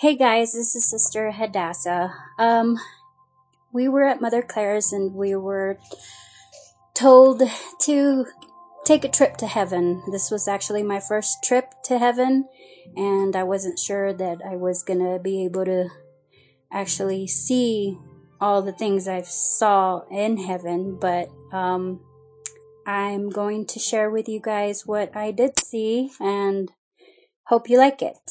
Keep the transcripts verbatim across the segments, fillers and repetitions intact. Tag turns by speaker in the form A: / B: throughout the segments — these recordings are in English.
A: Hey guys, this is Sister Hadassah. Um, we were at Mother Claire's and we were told to take a trip to heaven. This was actually my first trip to heaven, and I wasn't sure that I was gonna be able to actually see all the things I saw in heaven, but um, I'm going to share with you guys what I did see and hope you like it.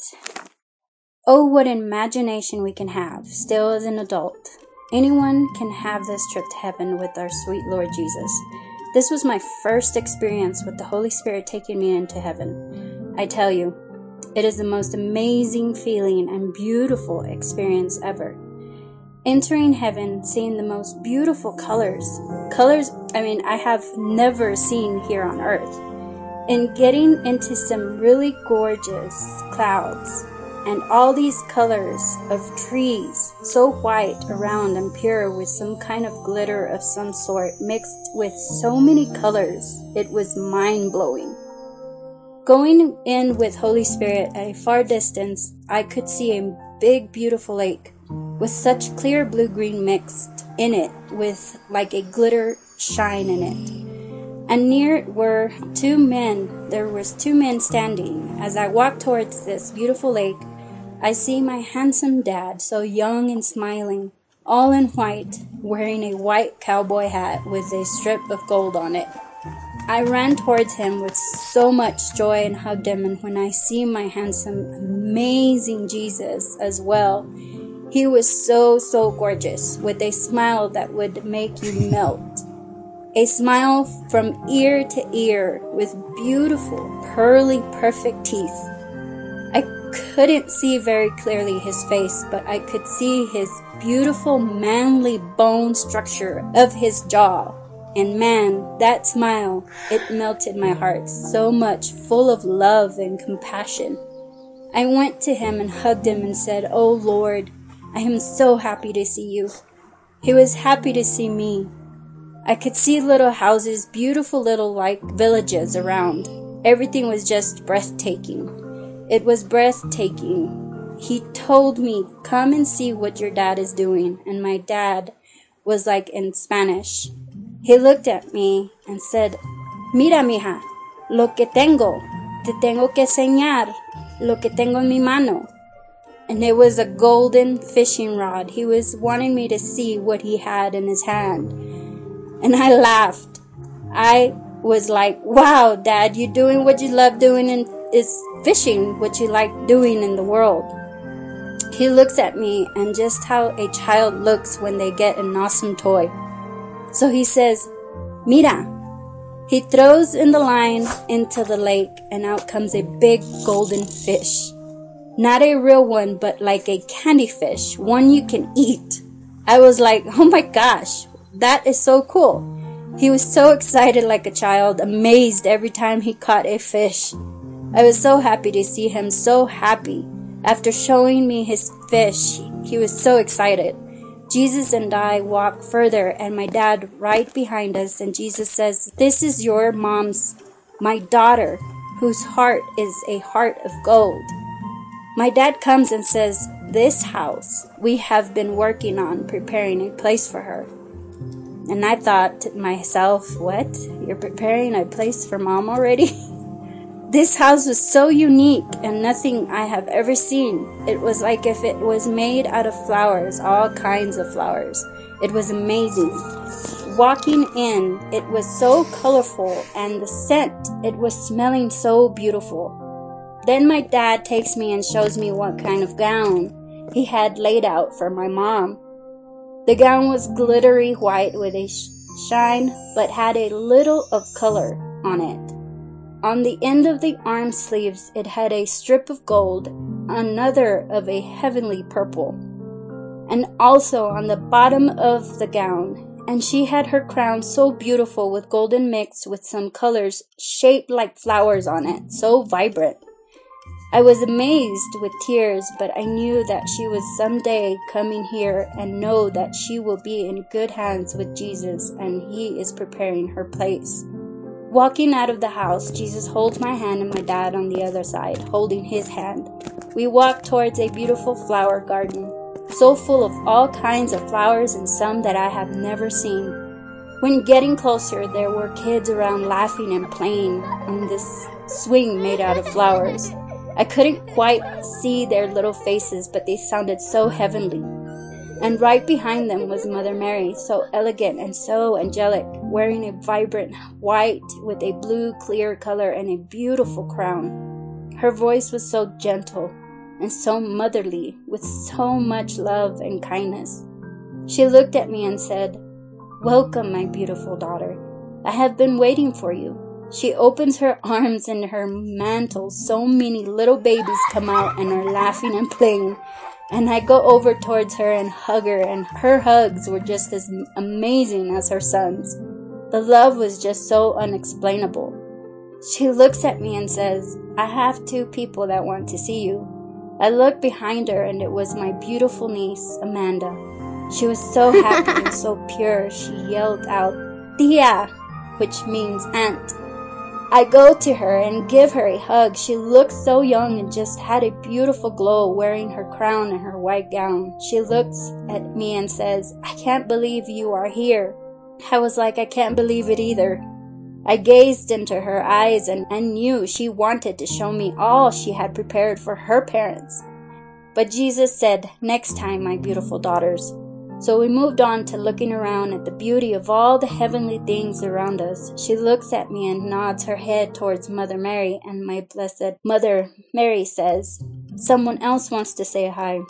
A: Oh, what imagination we can have, still as an adult. Anyone can have this trip to heaven with our sweet Lord Jesus. This was my first experience with the Holy Spirit taking me into heaven. I tell you, it is the most amazing feeling and beautiful experience ever. Entering heaven, seeing the most beautiful colors. Colors, I mean, I have never seen here on earth. And getting into some really gorgeous clouds. And all these colors of trees, so white around and pure with some kind of glitter of some sort mixed with so many colors, it was mind-blowing. Going in with Holy Spirit at a far distance, I could see a big beautiful lake with such clear blue-green mixed in it with like a glitter shine in it. And near it were two men, there was two men standing. As I walked towards this beautiful lake, I see my handsome dad, so young and smiling, all in white, wearing a white cowboy hat with a strip of gold on it. I ran towards him with so much joy and hugged him, and when I see my handsome, amazing Jesus as well, he was so, so gorgeous, with a smile that would make you melt. A smile from ear to ear with beautiful, pearly, perfect teeth. I couldn't see very clearly his face, but I could see his beautiful, manly bone structure of his jaw. And man, that smile, it melted my heart so much, full of love and compassion. I went to him and hugged him and said, "Oh Lord, I am so happy to see you." He was happy to see me. I could see little houses, beautiful little like villages around. Everything was just breathtaking. It was breathtaking. He told me, "Come and see what your dad is doing." And my dad was like in Spanish. He looked at me and said, "Mira, mija, lo que tengo. Te tengo que enseñar lo que tengo en mi mano." And it was a golden fishing rod. He was wanting me to see what he had in his hand. And I laughed. I was like, "Wow, Dad, you're doing what you love doing and is fishing what you like doing in the world." He looks at me and just how a child looks when they get an awesome toy. So he says, "Mira." He throws in the line into the lake and out comes a big golden fish. Not a real one, but like a candy fish, one you can eat. I was like, "Oh my gosh, that is so cool." He was so excited like a child, amazed every time he caught a fish. I was so happy to see him so happy. After showing me his fish, he was so excited. Jesus and I walk further and my dad right behind us, and Jesus says, "This is your mom's, my daughter, whose heart is a heart of gold." My dad comes and says, "This house we have been working on preparing a place for her." And I thought to myself, "What? You're preparing a place for mom already?" This house was so unique and nothing I have ever seen. It was like if it was made out of flowers, all kinds of flowers. It was amazing. Walking in, it was so colorful, and the scent, it was smelling so beautiful. Then my dad takes me and shows me what kind of gown he had laid out for my mom. The gown was glittery white with a sh- shine, but had a little of color on it. On the end of the arm sleeves, it had a strip of gold, another of a heavenly purple, and also on the bottom of the gown. And she had her crown so beautiful with golden mixed with some colors shaped like flowers on it, so vibrant. I was amazed with tears, but I knew that she was someday coming here and know that she will be in good hands with Jesus, and he is preparing her place. Walking out of the house, Jesus holds my hand and my dad on the other side, holding his hand. We walked towards a beautiful flower garden, so full of all kinds of flowers and some that I have never seen. When getting closer, there were kids around laughing and playing on this swing made out of flowers. I couldn't quite see their little faces, but they sounded so heavenly. And right behind them was Mother Mary, so elegant and so angelic, wearing a vibrant white with a blue clear color and a beautiful crown. Her voice was so gentle and so motherly, with so much love and kindness. She looked at me and said, "Welcome, my beautiful daughter. I have been waiting for you." She opens her arms and her mantle. So many little babies come out and are laughing and playing. And I go over towards her and hug her, and her hugs were just as amazing as her son's. The love was just so unexplainable. She looks at me and says, "I have two people that want to see you." I looked behind her, and it was my beautiful niece, Amanda. She was so happy and so pure. She yelled out, "Tia," which means aunt. I go to her and give her a hug. She looked so young and just had a beautiful glow, wearing her crown and her white gown. She looks at me and says, "I can't believe you are here." I was like, I can't believe it either. I gazed into her eyes and, and knew she wanted to show me all she had prepared for her parents. But Jesus said, "Next time, my beautiful daughters." So we moved on to looking around at the beauty of all the heavenly things around us. She looks at me and nods her head towards Mother Mary, and my blessed Mother Mary says, "Someone else wants to say hi."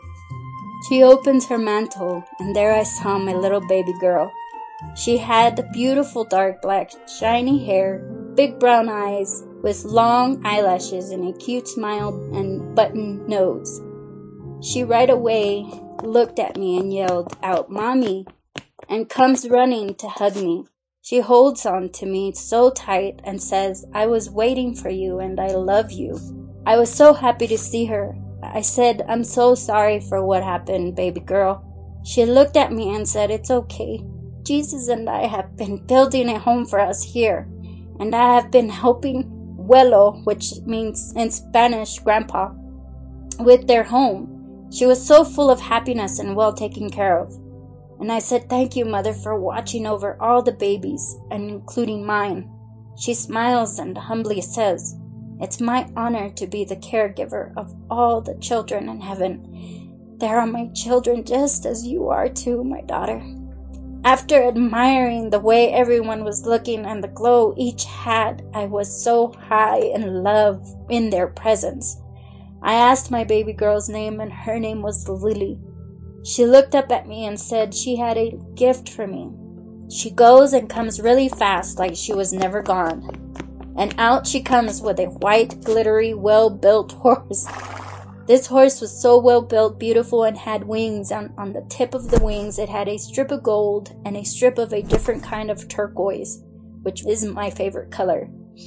A: She opens her mantle, and there I saw my little baby girl. She had beautiful dark black shiny hair, big brown eyes with long eyelashes and a cute smile and button nose. She right away looked at me and yelled out, "Mommy," and comes running to hug me. She holds on to me so tight and says, "I was waiting for you and I love you." I was so happy to see her. I said, "I'm so sorry for what happened, baby girl." She looked at me and said, "It's okay. Jesus and I have been building a home for us here, and I have been helping Abuelo, which means in Spanish grandpa, with their home." She was so full of happiness and well taken care of. And I said, "Thank you, Mother, for watching over all the babies, and including mine." She smiles and humbly says, "It's my honor to be the caregiver of all the children in heaven. They are my children just as you are too, my daughter." After admiring the way everyone was looking and the glow each had, I was so high in love in their presence. I asked my baby girl's name, and her name was Lily. She looked up at me and said she had a gift for me. She goes and comes really fast, like she was never gone. And out she comes with a white, glittery, well-built horse. This horse was so well-built, beautiful, and had wings. On, on the tip of the wings, it had a strip of gold and a strip of a different kind of turquoise, which is my favorite color.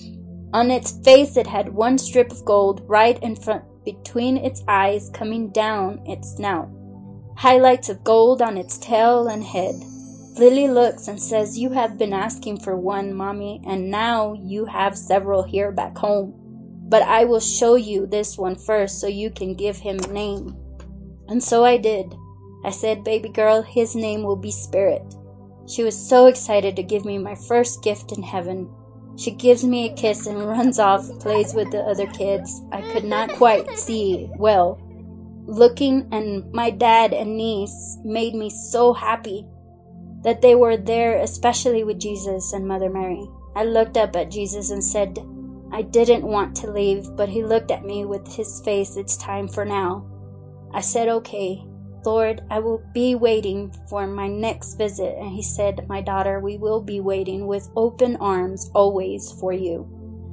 A: On its face, it had one strip of gold right in front between its eyes, coming down its snout. Highlights of gold on its tail and head. Lily looks and says, "You have been asking for one, Mommy, and now you have several here back home. But I will show you this one first so you can give him a name." And so I did. I said, "Baby girl, his name will be Spirit." She was so excited to give me my first gift in heaven. She gives me a kiss and runs off, plays with the other kids. I could not quite see well. Looking and my dad and niece made me so happy that they were there, especially with Jesus and Mother Mary. I looked up at Jesus and said, I didn't want to leave, but he looked at me with his face, "It's time for now." I said, "Okay, Lord, I will be waiting for my next visit." And he said, "My daughter, we will be waiting with open arms always for you."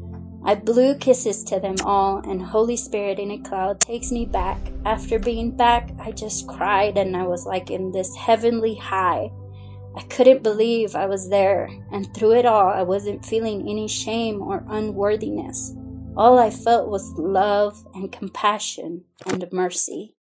A: I blew kisses to them all, and Holy Spirit in a cloud takes me back. After being back, I just cried, and I was like in this heavenly high. I couldn't believe I was there, and through it all, I wasn't feeling any shame or unworthiness. All I felt was love and compassion and mercy.